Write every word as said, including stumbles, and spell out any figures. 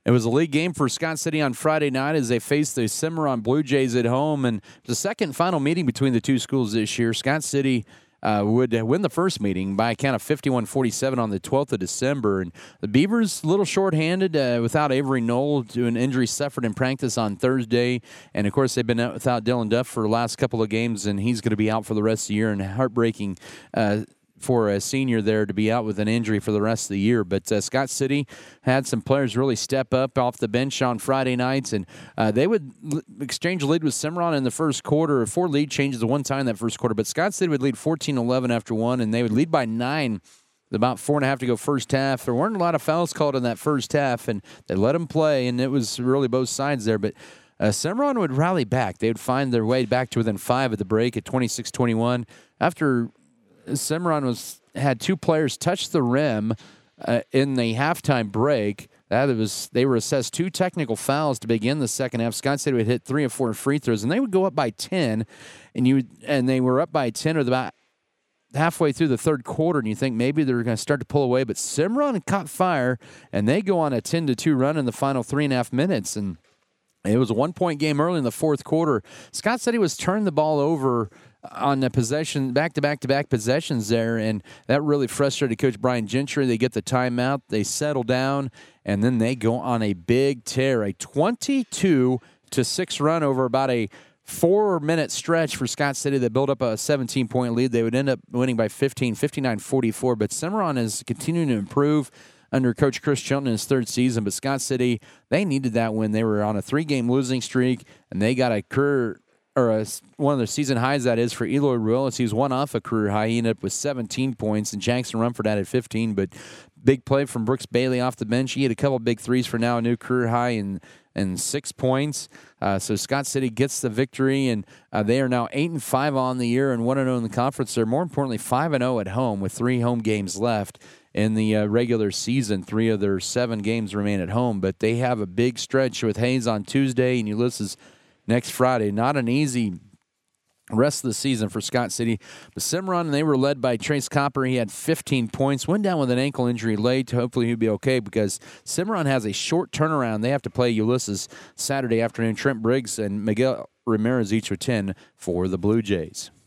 It was a league game for Scott City on Friday night as they faced the Cimarron Blue Jays at home, and the second final meeting between the two schools this year. Scott City uh, would win the first meeting by a count of fifty-one forty-seven on the twelfth of December, and the Beavers a little shorthanded uh, without Avery Knoll to an injury suffered in practice on Thursday, and of course they've been out without Dylan Duff for the last couple of games, and he's going to be out for the rest of the year, and heartbreaking uh, for a senior there to be out with an injury for the rest of the year. But uh, Scott City had some players really step up off the bench on Friday nights, and uh, they would l- exchange a lead with Cimarron in the first quarter. Four lead changes at one time in that first quarter, but Scott City would lead fourteen eleven after one, and they would lead by nine about four and a half to go first half. There weren't a lot of fouls called in that first half, and they let them play, and it was really both sides there. But uh, Cimarron would rally back. They would find their way back to within five at the break at twenty-six twenty-one. After Cimarron was had two players touch the rim uh, in the halftime break. That was they were assessed two technical fouls to begin the second half. Scott City would hit three or four free throws, and they would go up by ten, and you and they were up by ten or about halfway through the third quarter, and you think maybe they're going to start to pull away, but Cimarron caught fire, and they go on a ten to two run in the final three and a half minutes, and it was a one-point game early in the fourth quarter. Scott City was turning the ball over on the possession, back-to-back-to-back possessions there, and that really frustrated Coach Brian Gentry. They get the timeout, they settle down, and then they go on a big tear, a twenty-two to six run over about a four-minute stretch for Scott City that built up a seventeen-point lead. They would end up winning by fifteen, fifty-nine forty-four, but Cimarron is continuing to improve under Coach Chris Chilton in his third season, but Scott City, they needed that win. They were on a three-game losing streak, and they got a career or a, one of their season highs, that is, for Eloy Ruelas. He was one off a career high. He ended up with seventeen points, and Jackson Rumford added fifteen, but big play from Brooks Bailey off the bench. He had a couple big threes for now a new career high and and six points. Uh, so Scott City gets the victory, and uh, they are now eight and five on the year and one and zero in the conference. They're more importantly five and zero at home with three home games left in the uh, regular season. Three of their seven games remain at home, but they have a big stretch with Hayes on Tuesday and Ulysses next Friday. Not an easy rest of the season for Scott City. But Cimarron, they were led by Trace Copper. He had fifteen points. Went down with an ankle injury late. Hopefully he'll be okay because Cimarron has a short turnaround. They have to play Ulysses Saturday afternoon. Trent Briggs and Miguel Ramirez each with ten for the Blue Jays.